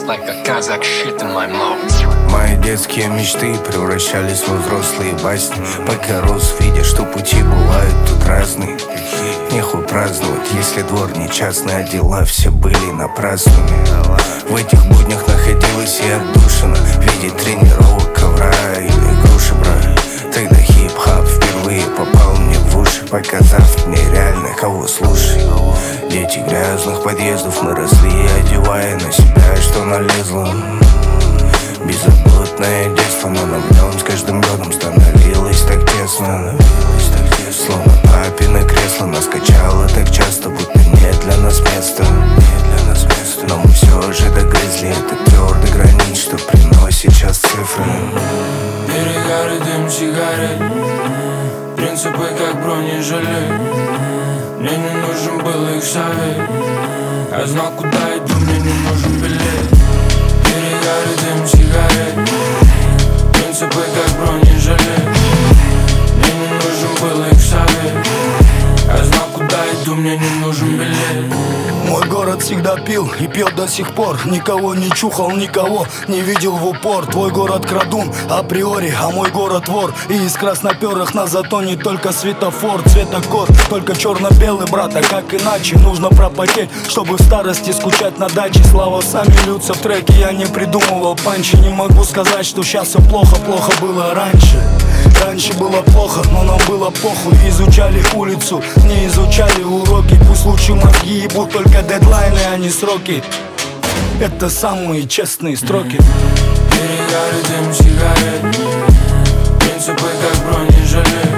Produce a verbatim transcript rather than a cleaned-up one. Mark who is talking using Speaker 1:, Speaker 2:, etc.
Speaker 1: like a Kazakh shit in my mouth.
Speaker 2: Мои детские мечты превращались во взрослые басни. Пока рос, видя, что пути бывают тут разные. Нехуй праздновать, если двор не частный, а дела все были напрасными. В этих буднях находилась и отдушина в виде тренировок, ковра или груши, бра. Тогда хип-хап впервые попал мне в уши, показав мне реально, кого слушай. Дети грязных подъездов, мы росли, одевая на себя, что налезло. Беззаботное детство, но нам в нем с каждым годом становилось так тесно. Словно папино кресло нас качало так часто, будто нет для нас места. Но мы все же догрызли этот твердый гранит, что приносит сейчас цифры.
Speaker 3: Перегары, дым, сигарет, принципы как бронежилет. Мне не нужен был их совет, я знал, куда иду, мне не нужен билет. Перегары, дым, сигарет, принципы как бронежилет. Мне не нужен был их совет, я знал, куда иду, мне не нужен билет.
Speaker 4: Мой город всегда пил и пил до сих пор. Никого не чухал, никого не видел в упор. Твой город крадун априори, а мой город вор. И из красноперых на зато не только светофор, цветокор, только черно-белый, брат, а как иначе? Нужно пропотеть, чтобы в старости скучать на даче. Слова сами льются в треке, я не придумывал панчи. Не могу сказать, что сейчас все плохо, плохо было раньше. Раньше было плохо, но нам было похуй. Изучали улицу, не изучали уроки. Пусть лучше мозги ебут только дедлайны, а не сроки. Это самые честные строки.
Speaker 3: Перегары, дым, сигарет, принципы как бронежилет.